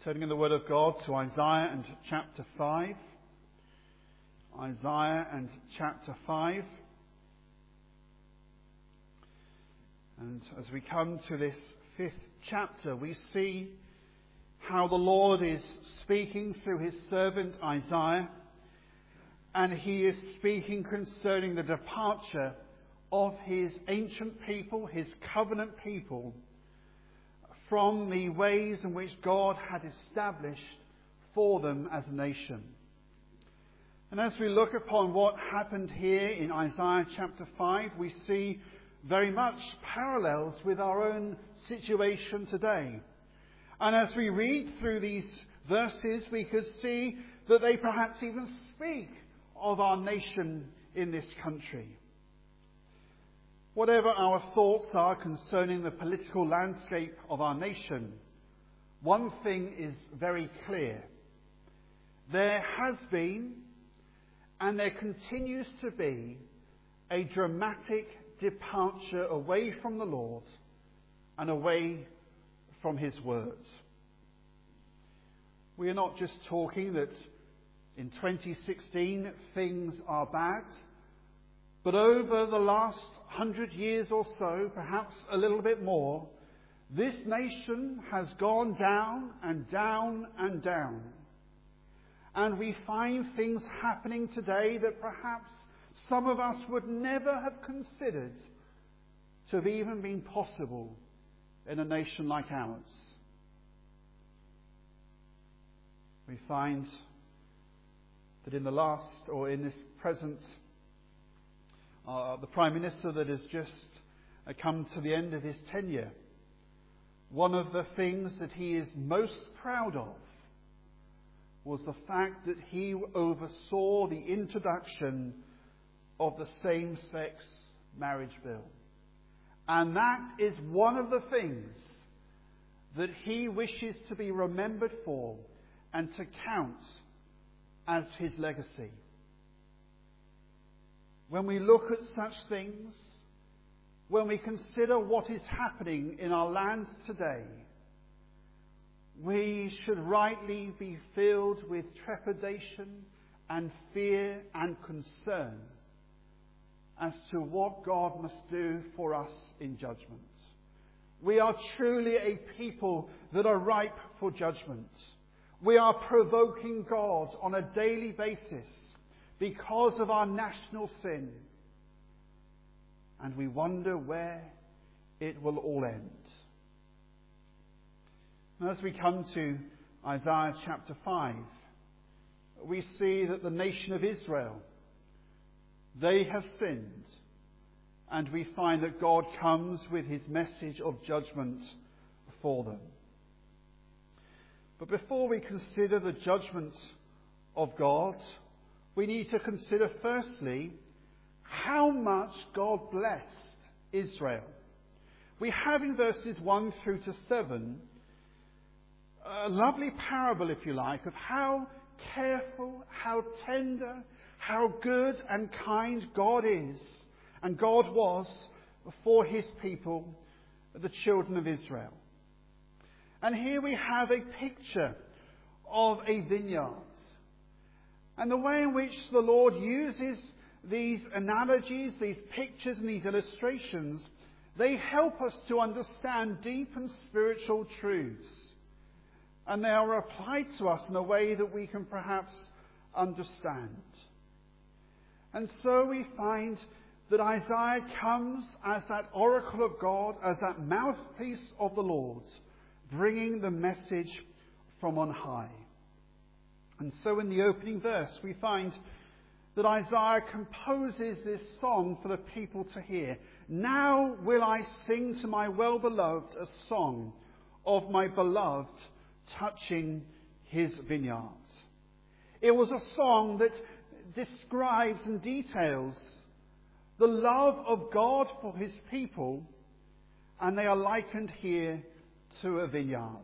Turning in the Word of God to Isaiah and chapter 5. Isaiah and chapter 5. And as we come to this 5th chapter, we see how the Lord is speaking through his servant Isaiah. And he is speaking concerning the departure of his ancient people, his covenant people, from the ways in which God had established for them as a nation. And as we look upon what happened here in Isaiah chapter 5, we see very much parallels with our own situation today. And as we read through these verses, we could see that they perhaps even speak of our nation in this country. Whatever our thoughts are concerning the political landscape of our nation, one thing is very clear. There has been, and there continues to be, a dramatic departure away from the Lord and away from his word. We are not just talking that in 2016 things are bad, but over the last 100 years or so, perhaps a little bit more, this nation has gone down and down and down. And we find things happening today that perhaps some of us would never have considered to have even been possible in a nation like ours. We find that in this present the Prime Minister that has just come to the end of his tenure, one of the things that he is most proud of was the fact that he oversaw the introduction of the same-sex marriage bill. And that is one of the things that he wishes to be remembered for and to count as his legacy. When we look at such things, when we consider what is happening in our lands today, we should rightly be filled with trepidation and fear and concern as to what God must do for us in judgment. We are truly a people that are ripe for judgment. We are provoking God on a daily basis because of our national sin. And we wonder where it will all end. And as we come to Isaiah chapter 5, we see that the nation of Israel, they have sinned. And we find that God comes with his message of judgment for them. But before we consider the judgment of God, we need to consider firstly how much God blessed Israel. We have in verses 1 through to 7 a lovely parable, if you like, of how careful, how tender, how good and kind God is and God was for his people, the children of Israel. And here we have a picture of a vineyard. And the way in which the Lord uses these analogies, these pictures and these illustrations, they help us to understand deep and spiritual truths. And they are applied to us in a way that we can perhaps understand. And so we find that Isaiah comes as that oracle of God, as that mouthpiece of the Lord, bringing the message from on high. And so in the opening verse, we find that Isaiah composes this song for the people to hear. Now will I sing to my well-beloved a song of my beloved touching his vineyards. It was a song that describes and details the love of God for his people, and they are likened here to a vineyard.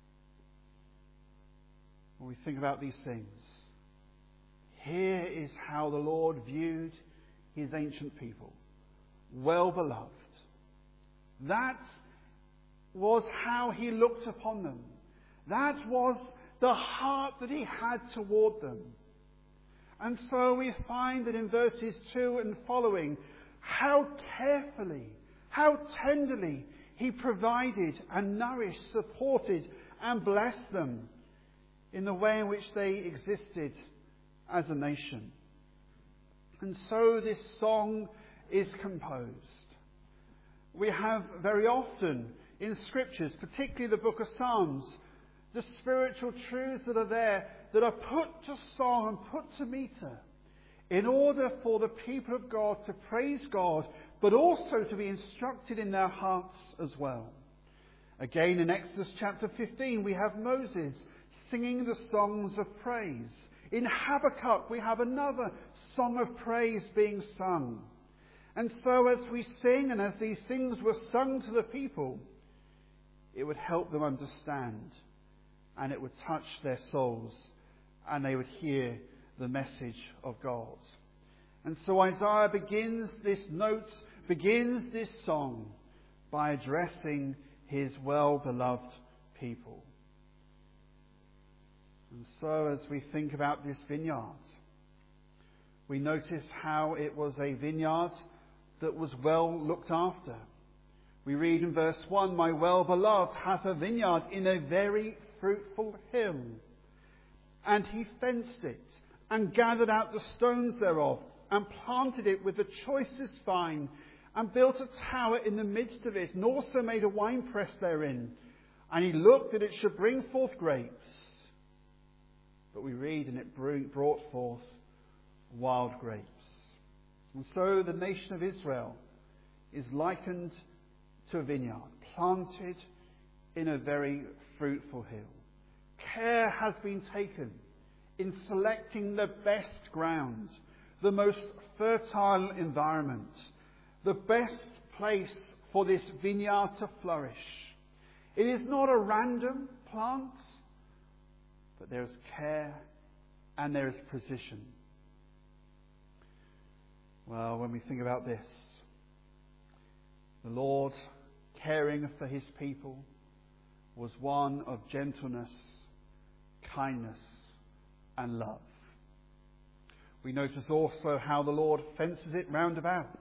When we think about these things, here is how the Lord viewed his ancient people. Well beloved. That was how he looked upon them. That was the heart that he had toward them. And so we find that in verses 2 and following, how carefully, how tenderly he provided and nourished, supported and blessed them in the way in which they existed as a nation. And so this song is composed. We have very often in Scriptures, particularly the book of Psalms, the spiritual truths that are there that are put to song and put to meter in order for the people of God to praise God, but also to be instructed in their hearts as well. Again, in Exodus chapter 15, we have Moses singing the songs of praise. In Habakkuk, we have another song of praise being sung. And so as we sing and as these things were sung to the people, it would help them understand, and it would touch their souls, and they would hear the message of God. And so Isaiah begins this song by addressing his well-beloved people. And so as we think about this vineyard, we notice how it was a vineyard that was well looked after. We read in verse 1, "My well-beloved hath a vineyard in a very fruitful hill. And he fenced it, and gathered out the stones thereof, and planted it with the choicest vine, and built a tower in the midst of it, and also made a winepress therein. And he looked that it should bring forth grapes." But we read, "and it brought forth wild grapes." And so the nation of Israel is likened to a vineyard, planted in a very fruitful hill. Care has been taken in selecting the best ground, the most fertile environment, the best place for this vineyard to flourish. It is not a random plant, but there is care and there is precision. Well, when we think about this, the Lord caring for his people was one of gentleness, kindness, and love. We notice also how the Lord fences it round about.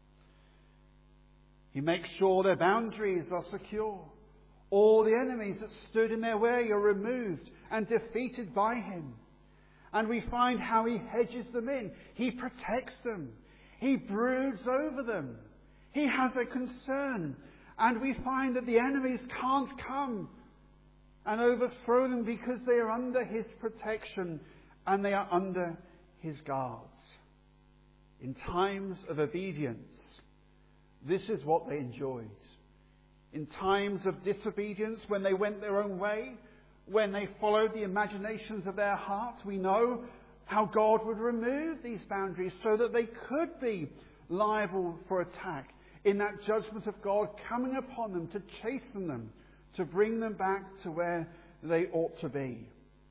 He makes sure their boundaries are secure. All the enemies that stood in their way are removed and defeated by him. And we find how he hedges them in. He protects them. He broods over them. He has a concern. And we find that the enemies can't come and overthrow them because they are under his protection and they are under his guards. In times of obedience, this is what they enjoyed. In times of disobedience, when they went their own way, when they followed the imaginations of their hearts, we know how God would remove these boundaries so that they could be liable for attack in that judgment of God coming upon them to chasten them, to bring them back to where they ought to be.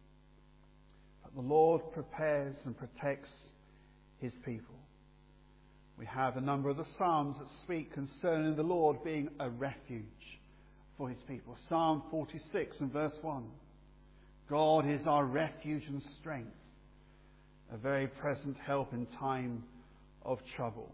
But the Lord prepares and protects his people. We have a number of the Psalms that speak concerning the Lord being a refuge for his people. Psalm 46 and verse 1. God is our refuge and strength, a very present help in time of trouble.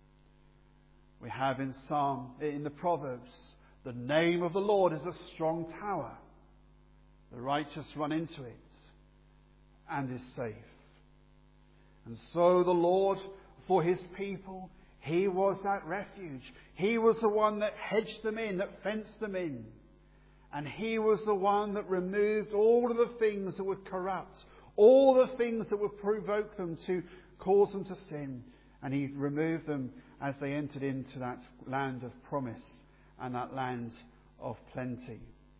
We have in the Proverbs, the name of the Lord is a strong tower. The righteous run into it and is safe. And so the Lord, for his people, he was that refuge. He was the one that hedged them in, that fenced them in. And he was the one that removed all of the things that would corrupt, all the things that would provoke them to cause them to sin. And he removed them as they entered into that land of promise and that land of plenty.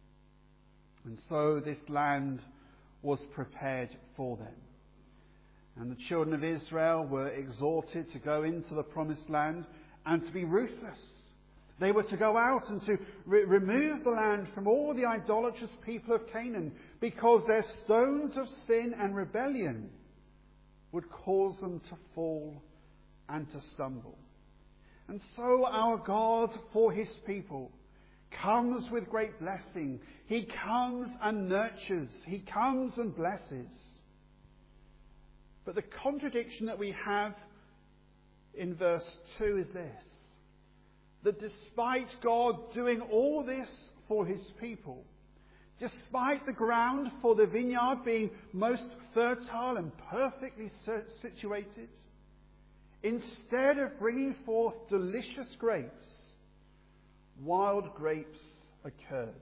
And so this land was prepared for them. And the children of Israel were exhorted to go into the promised land and to be ruthless. They were to go out and to remove the land from all the idolatrous people of Canaan, because their stones of sin and rebellion would cause them to fall and to stumble. And so our God, for his people, comes with great blessing. He comes and nurtures. He comes and blesses. But the contradiction that we have in verse 2 is this: that despite God doing all this for his people, despite the ground for the vineyard being most fertile and perfectly situated, instead of bringing forth delicious grapes, wild grapes occurred.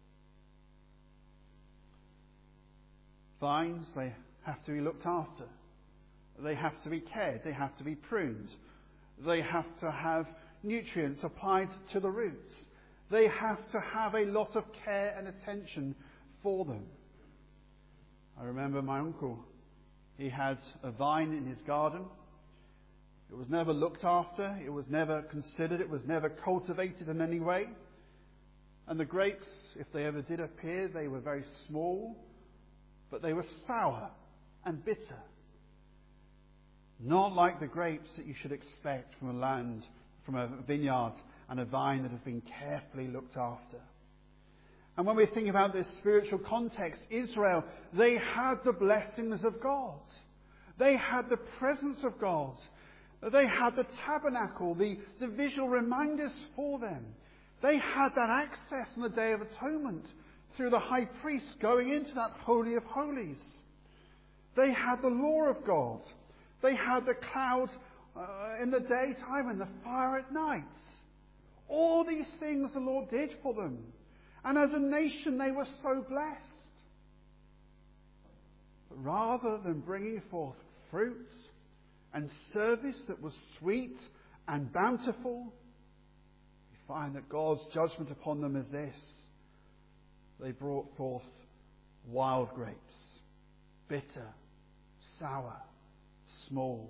Vines, they have to be looked after. They have to be cared. They have to be pruned. They have to have nutrients applied to the roots. They have to have a lot of care and attention for them. I remember my uncle. He had a vine in his garden. It was never looked after. It was never considered. It was never cultivated in any way. And the grapes, if they ever did appear, they were very small, but they were sour and bitter. Not like the grapes that you should expect from a land, from a vineyard and a vine that has been carefully looked after. And when we think about this spiritual context, Israel, they had the blessings of God. They had the presence of God. They had the tabernacle, the visual reminders for them. They had that access on the Day of Atonement through the high priest going into that Holy of Holies. They had the law of God. They had the cloud in the daytime and the fire at night. All these things the Lord did for them. And as a nation they were so blessed. But rather than bringing forth fruit and service that was sweet and bountiful, we find that God's judgment upon them is this: they brought forth wild grapes, bitter, sour, small.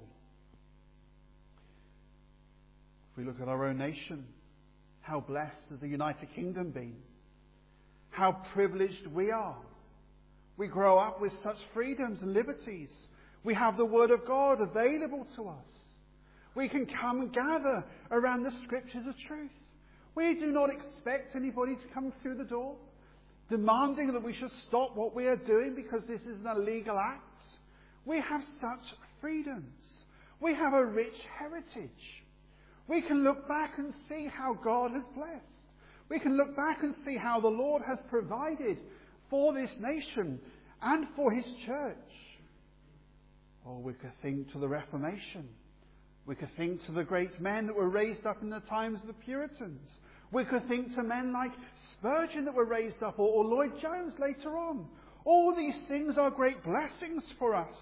If we look at our own nation, how blessed has the United Kingdom been? How privileged we are. We grow up with such freedoms and liberties. We have the Word of God available to us. We can come and gather around the Scriptures of truth. We do not expect anybody to come through the door demanding that we should stop what we are doing because this is an illegal act. We have such freedoms. We have a rich heritage. We can look back and see how God has blessed. We can look back and see how the Lord has provided for this nation and for his church. Or we could think to the Reformation. We could think to the great men that were raised up in the times of the Puritans. We could think to men like Spurgeon that were raised up, or Lloyd Jones later on. All these things are great blessings for us.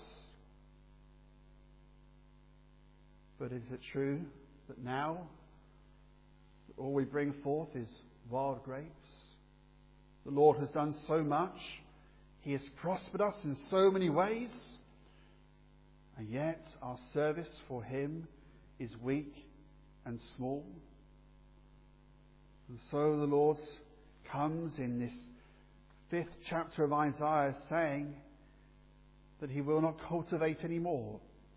But is it true that now all we bring forth is wild grapes? The Lord has done so much. He has prospered us in so many ways. And yet our service for him is weak and small. And so the Lord comes in this 5th chapter of Isaiah saying that he will not cultivate any more,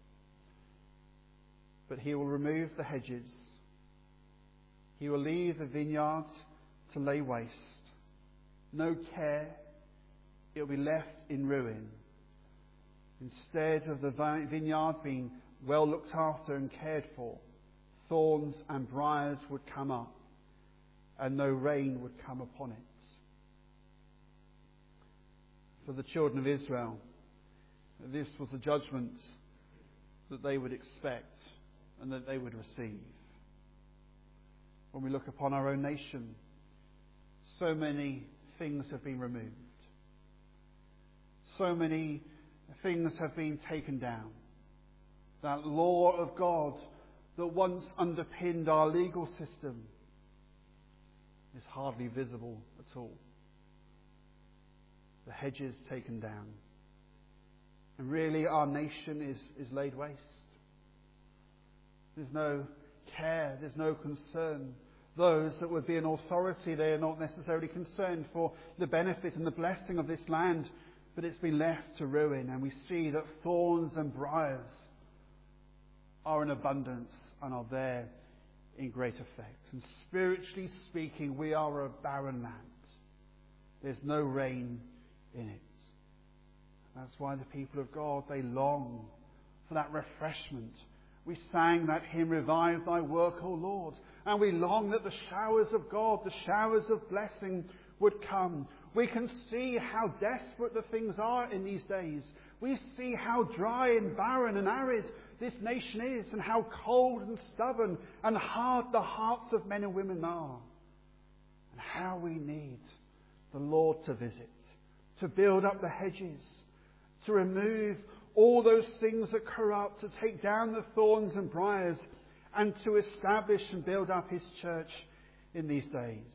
but he will remove the hedges. He will leave the vineyard to lay waste. No care. It will be left in ruin. Instead of the vineyard being well looked after and cared for, thorns and briars would come up, and no rain would come upon it. For the children of Israel, this was the judgment that they would expect and that they would receive. When we look upon our own nation, so many things have been removed. So many things have been taken down. That law of God that once underpinned our legal system is hardly visible at all. The hedges taken down. And really our nation is laid waste. There's no care, there's no concern. Those that would be in authority, they are not necessarily concerned for the benefit and the blessing of this land, but it's been left to ruin. And we see that thorns and briars are in abundance and are there in great effect. And spiritually speaking, we are a barren land. There's no rain in it. That's why the people of God, they long for that refreshment. We sang that hymn, "Revive thy work, O Lord." And we long that the showers of God, the showers of blessing would come. We can see how desperate the things are in these days. We see how dry and barren and arid this nation is, and how cold and stubborn and hard the hearts of men and women are. And how we need the Lord to visit, to build up the hedges, to remove all those things that corrupt, to take down the thorns and briars, and to establish and build up His church in these days.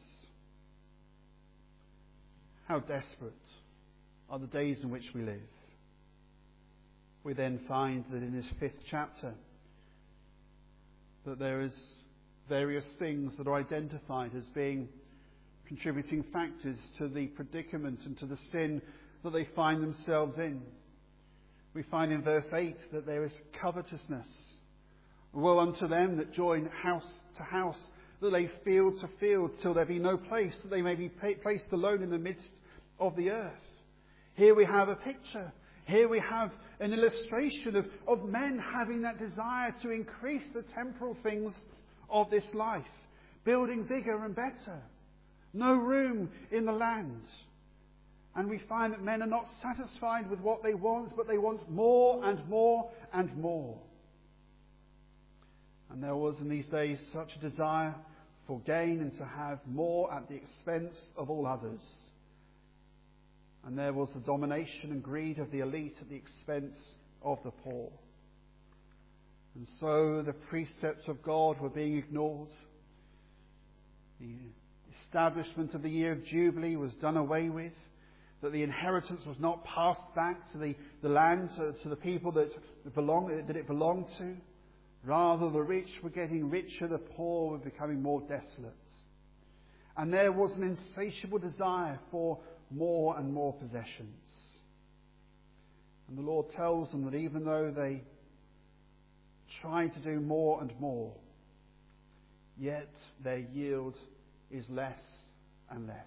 How desperate are the days in which we live. We then find that in this 5th chapter that there is various things that are identified as being contributing factors to the predicament and to the sin that they find themselves in. We find in verse 8 that there is covetousness. Woe unto them that join house to house, that lay field to field, till there be no place, that they may be placed alone in the midst of the earth. Here we have a picture. Here we have an illustration of men having that desire to increase the temporal things of this life, building bigger and better. No room in the land. And we find that men are not satisfied with what they want, but they want more and more and more. And there was in these days such a desire for gain and to have more at the expense of all others. And there was the domination and greed of the elite at the expense of the poor. And so the precepts of God were being ignored. The establishment of the year of Jubilee was done away with. That the inheritance was not passed back to the land, to the people that it belonged to. Rather, the rich were getting richer, the poor were becoming more desolate. And there was an insatiable desire for more and more possessions. And the Lord tells them that even though they try to do more and more, yet their yield is less and less.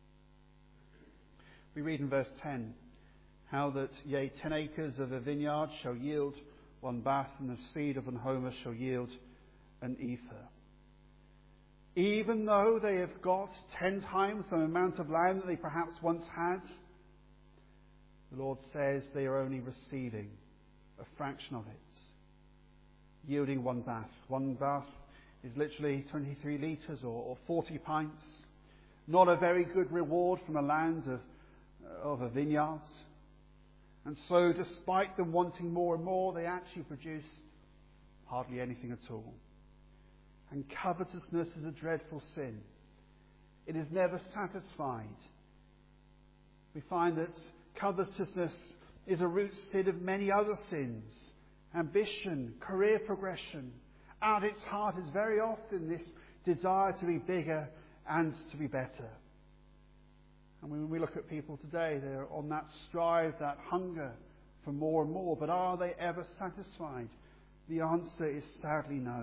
We read in verse 10 how that, yea, 10 acres of a vineyard shall yield 1 bath, and the seed of an homer shall yield an ephah. Even though they have got 10 times the amount of land that they perhaps once had, the Lord says they are only receiving a fraction of it, yielding 1 bath. 1 bath is literally 23 litres or 40 pints. Not a very good reward from a land of a vineyard. And so despite them wanting more and more, they actually produce hardly anything at all. And covetousness is a dreadful sin. It is never satisfied. We find that covetousness is a root sin of many other sins. Ambition, career progression. At its heart is very often this desire to be bigger and to be better. And when we look at people today, they're on that strive, that hunger for more and more. But are they ever satisfied? The answer is sadly no.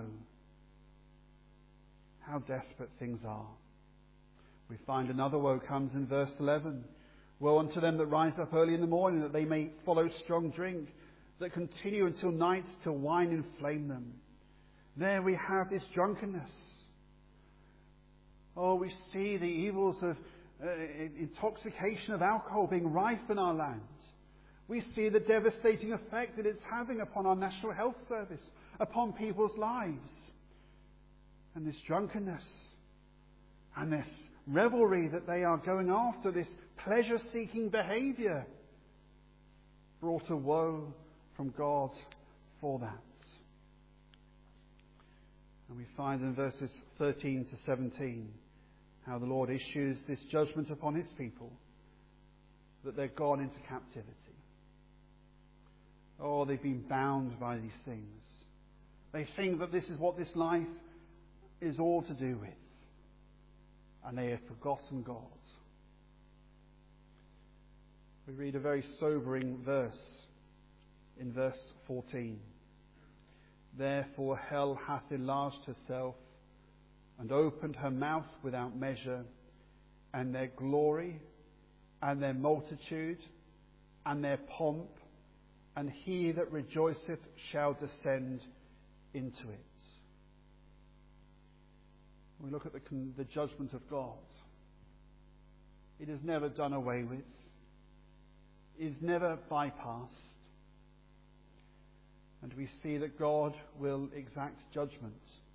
How desperate things are. We find another woe comes in verse 11. Woe unto them that rise up early in the morning, that they may follow strong drink, that continue until night, till wine inflame them. There we have this drunkenness. Oh, we see the evils of intoxication of alcohol being rife in our land. We see the devastating effect that it's having upon our National Health Service, upon people's lives. And this drunkenness and this revelry that they are going after, this pleasure-seeking behaviour, brought a woe from God for that. And we find in verses 13 to 17 how the Lord issues this judgment upon His people, that they're gone into captivity. Oh, they've been bound by these things. They think that this is what this life is all to do with. And they have forgotten God. We read a very sobering verse in verse 14. Therefore hell hath enlarged herself and opened her mouth without measure, and their glory, and their multitude, and their pomp, and he that rejoiceth shall descend into it. We look at the judgment of God. It is never done away with. It is never bypassed. And we see that God will exact judgment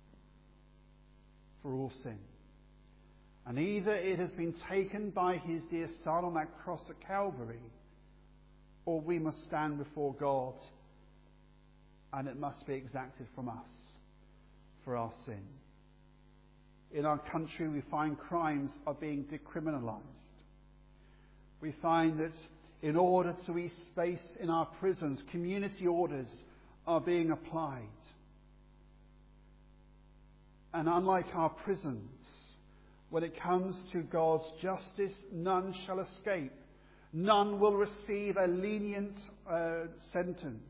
for all sin. And either it has been taken by his dear Son on that cross at Calvary, or we must stand before God and it must be exacted from us for our sin. In our country, we find crimes are being decriminalised. We find that in order to ease space in our prisons, community orders are being applied. And unlike our prisons, when it comes to God's justice, none shall escape. None will receive a lenient sentence.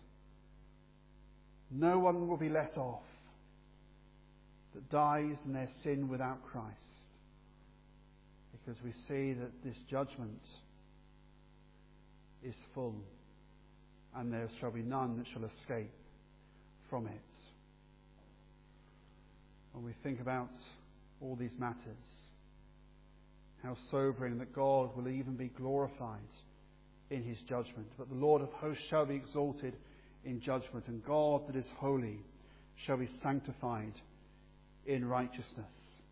No one will be let off that dies in their sin without Christ. Because we see that this judgment is full, and there shall be none that shall escape from it. When we think about all these matters, how sobering that God will even be glorified in his judgment. But the Lord of hosts shall be exalted in judgment, and God that is holy shall be sanctified in righteousness.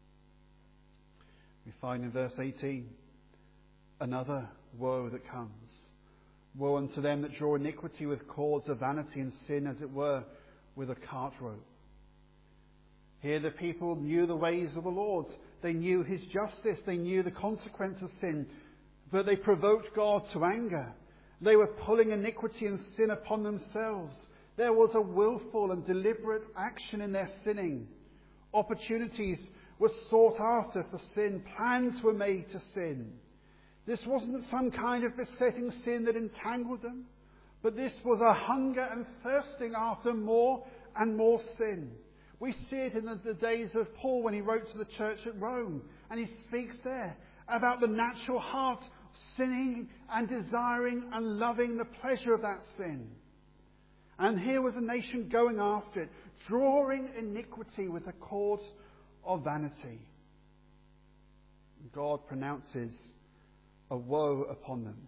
We find in verse 18 another woe that comes. Woe unto them that draw iniquity with cords of vanity, and sin, as it were, with a cart rope. Here the people knew the ways of the Lord. They knew his justice. They knew the consequence of sin. But they provoked God to anger. They were pulling iniquity and sin upon themselves. There was a willful and deliberate action in their sinning. Opportunities were sought after for sin. Plans were made to sin. This wasn't some kind of besetting sin that entangled them, but this was a hunger and thirsting after more and more sin. We see it in the days of Paul when he wrote to the church at Rome, and he speaks there about the natural heart sinning and desiring and loving the pleasure of that sin. And here was a nation going after it, drawing iniquity with the cords of vanity. God pronounces a woe upon them.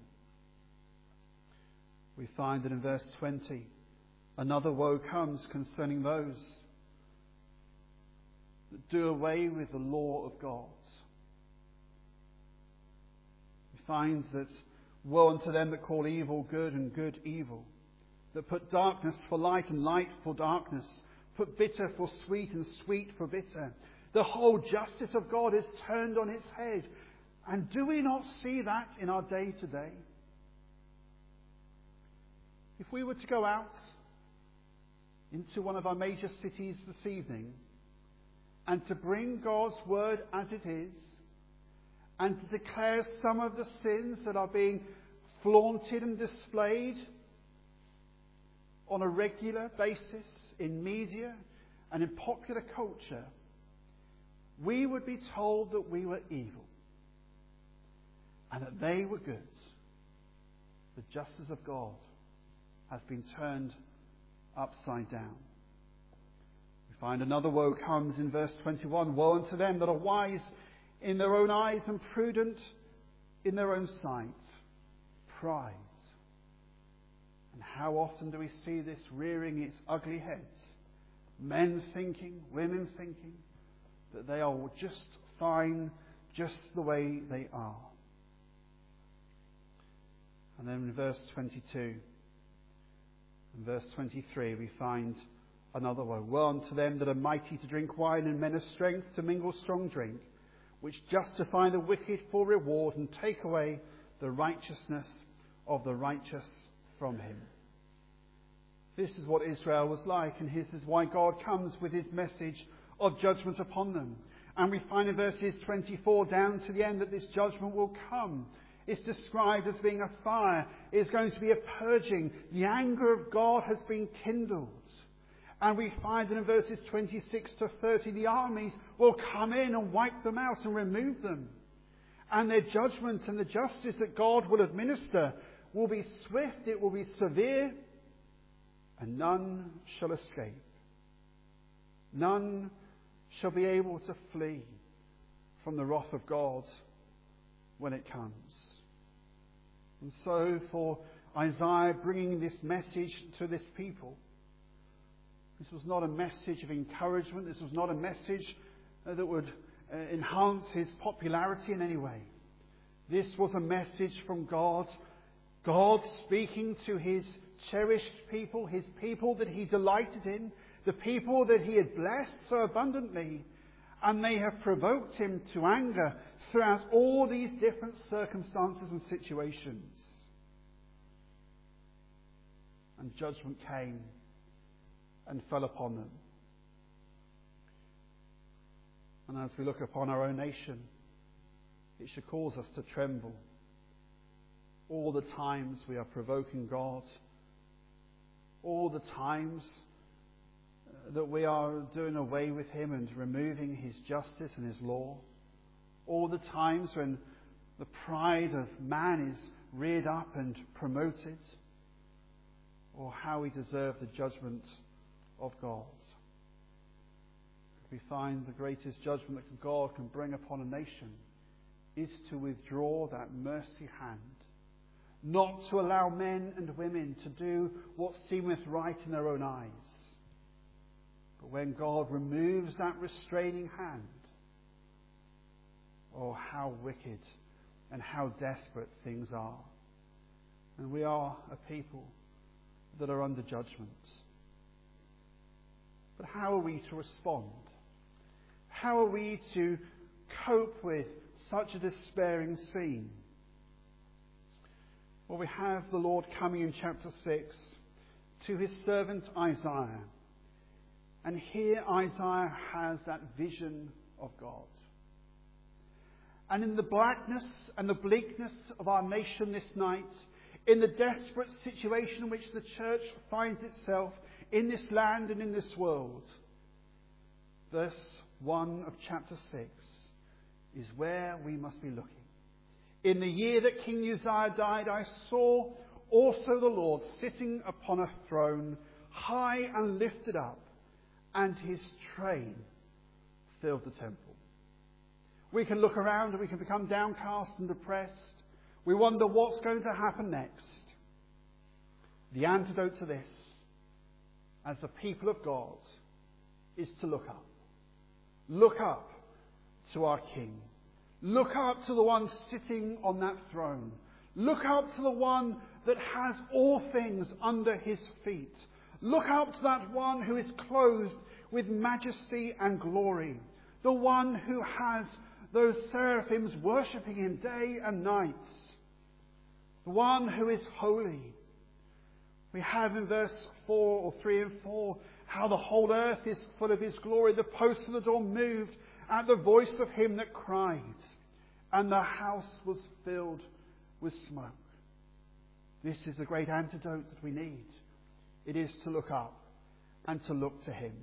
We find that in verse 20, another woe comes concerning those that do away with the law of God. We find that woe unto them that call evil good and good evil, that put darkness for light and light for darkness, put bitter for sweet and sweet for bitter. The whole justice of God is turned on its head. And do we not see that in our day today? If we were to go out into one of our major cities this evening and to bring God's word as it is, and to declare some of the sins that are being flaunted and displayed on a regular basis in media and in popular culture, we would be told that we were evil and that they were good. The justice of God has been turned upside down. We find another woe comes in verse 21. Woe unto them that are wise in their own eyes and prudent in their own sight. Pride. And how often do we see this rearing its ugly heads? Men thinking, women thinking that they are just fine, just the way they are. And then in verse 22 and verse 23 we find another woe. Woe unto them that are mighty to drink wine, and men of strength to mingle strong drink, which justify the wicked for reward, and take away the righteousness of the righteous from him. This is what Israel was like, and this is why God comes with his message of judgment upon them. And we find in verses 24 down to the end that this judgment will come. It's described as being a fire. It's going to be a purging. The anger of God has been kindled. And we find in verses 26 to 30, the armies will come in and wipe them out and remove them. And their judgment and the justice that God will administer will be swift, it will be severe, and none shall escape. None shall be able to flee from the wrath of God when it comes. And so for Isaiah bringing this message to this people, this was not a message of encouragement. This was not a message that would enhance his popularity in any way. This was a message from God. God speaking to his cherished people, his people that he delighted in, the people that he had blessed so abundantly, and they have provoked him to anger throughout all these different circumstances and situations. And judgment came and fell upon them. And as we look upon our own nation, it should cause us to tremble. All the times we are provoking God, all the times that we are doing away with him and removing his justice and his law, all the times when the pride of man is reared up and promoted, or how we deserve the judgment of God. We find the greatest judgment that God can bring upon a nation is to withdraw that mercy hand, not to allow men and women to do what seemeth right in their own eyes. But when God removes that restraining hand, oh, how wicked and how desperate things are. And we are a people that are under judgment. But how are we to respond? How are we to cope with such a despairing scene? Well, we have the Lord coming in chapter 6 to his servant Isaiah. And here Isaiah has that vision of God. And in the blackness and the bleakness of our nation this night, in the desperate situation in which the church finds itself in this land and in this world, verse 1 of chapter 6 is where we must be looking. In the year that King Uzziah died, I saw also the Lord sitting upon a throne, high and lifted up, and his train filled the temple. We can look around and we can become downcast and depressed. We wonder what's going to happen next. The antidote to this, as the people of God, is to look up. Look up to our King. Look up to the one sitting on that throne. Look up to the one that has all things under his feet. Look up to that one who is clothed with majesty and glory. The one who has those seraphims worshipping him day and night. The one who is holy. We have in verse 4 or 3 and 4 how the whole earth is full of his glory. The posts of the door moved at the voice of him that cried, and the house was filled with smoke. This is the great antidote that we need. It is to look up and to look to him.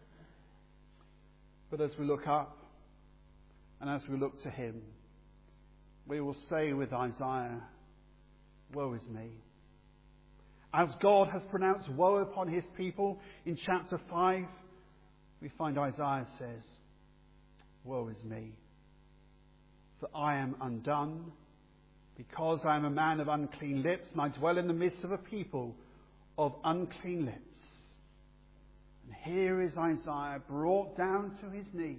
But as we look up and as we look to him, we will say with Isaiah, woe is me. As God has pronounced woe upon his people in chapter 5, we find Isaiah says, woe is me. For I am undone, because I am a man of unclean lips, and I dwell in the midst of a people of unclean lips. And here is Isaiah brought down to his knees,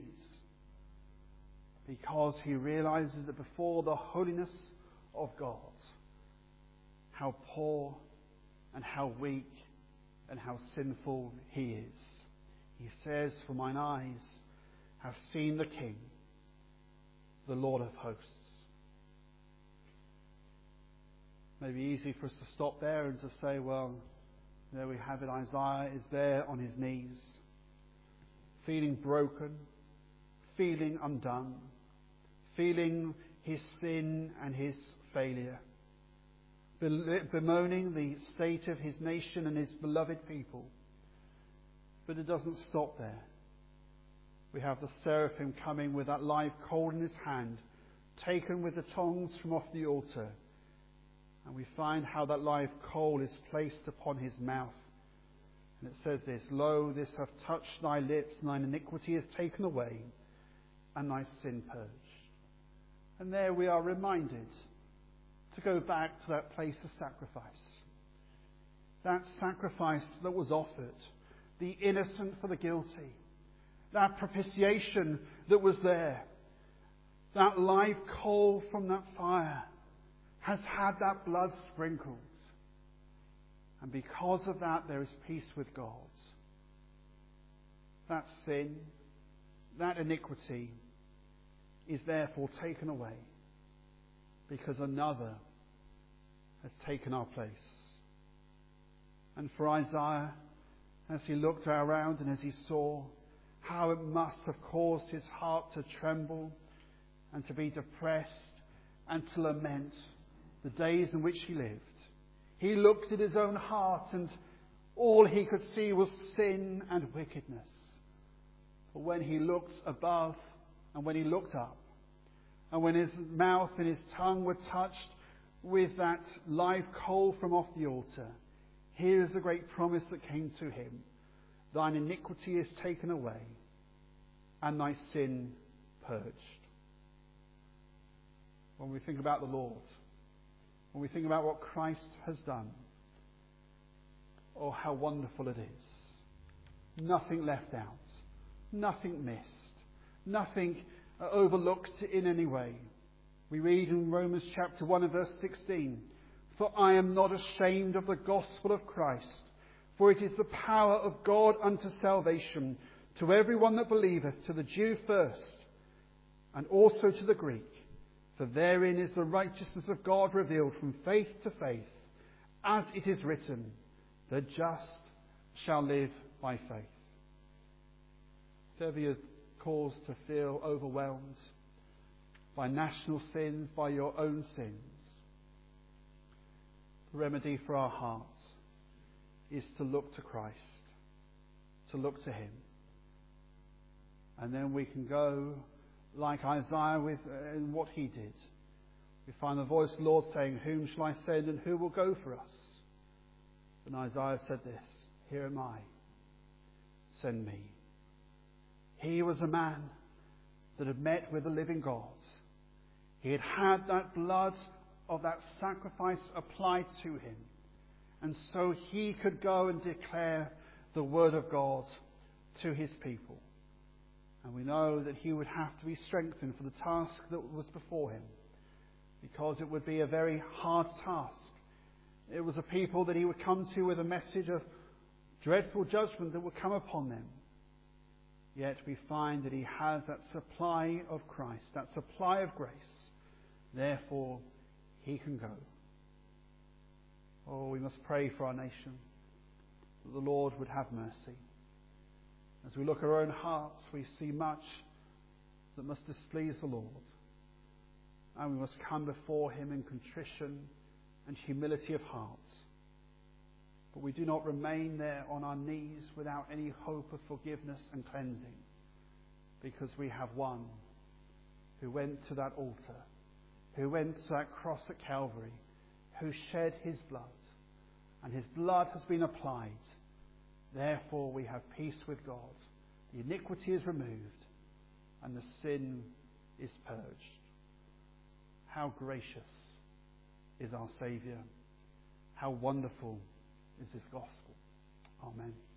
because he realizes that before the holiness of God, how poor and how weak and how sinful he is. He says, for mine eyes have seen the King, the Lord of hosts. Maybe easy for us to stop there and to say, well, there we have it. Isaiah is there on his knees, feeling broken, feeling undone, feeling his sin and his failure, bemoaning the state of his nation and his beloved people. But it doesn't stop there. We have the seraphim coming with that live coal in his hand, taken with the tongs from off the altar. And we find how that live coal is placed upon his mouth. And it says this, "Lo, this hath touched thy lips, and thine iniquity is taken away, and thy sin purged." And there we are reminded to go back to that place of sacrifice. That sacrifice that was offered, the innocent for the guilty. That propitiation that was there. That live coal from that fire has had that blood sprinkled. And because of that, there is peace with God. That sin, that iniquity is therefore taken away because another has taken our place. And for Isaiah, as he looked around and as he saw how it must have caused his heart to tremble and to be depressed and to lament the days in which he lived, he looked at his own heart and all he could see was sin and wickedness. But when he looked above and when he looked up, and when his mouth and his tongue were touched with that live coal from off the altar, here is the great promise that came to him. Thine iniquity is taken away, and thy sin purged. When we think about the Lord, when we think about what Christ has done, oh, how wonderful it is. Nothing left out, nothing missed, nothing overlooked in any way. We read in Romans chapter 1 and verse 16, "For I am not ashamed of the gospel of Christ, for it is the power of God unto salvation to everyone that believeth, to the Jew first, and also to the Greek. For therein is the righteousness of God revealed from faith to faith, as it is written, the just shall live by faith." If ever you're caused to feel overwhelmed by national sins, by your own sins, the remedy for our hearts is to look to Christ, to look to Him. And then we can go like Isaiah in what he did. We find the voice of the Lord saying, "Whom shall I send and who will go for us?" And Isaiah said this, "Here am I, send me." He was a man that had met with the living God. He had had that blood of that sacrifice applied to him. And so he could go and declare the word of God to his people. And we know that he would have to be strengthened for the task that was before him, because it would be a very hard task. It was a people that he would come to with a message of dreadful judgment that would come upon them. Yet we find that he has that supply of Christ, that supply of grace. Therefore, he can go. Oh, we must pray for our nation, that the Lord would have mercy. As we look at our own hearts, we see much that must displease the Lord. And we must come before him in contrition and humility of heart. But we do not remain there on our knees without any hope of forgiveness and cleansing, because we have one who went to that altar, who went to that cross at Calvary, who shed his blood, and his blood has been applied. Therefore we have peace with God. The iniquity is removed, and the sin is purged. How gracious is our Saviour. How wonderful is his gospel. Amen.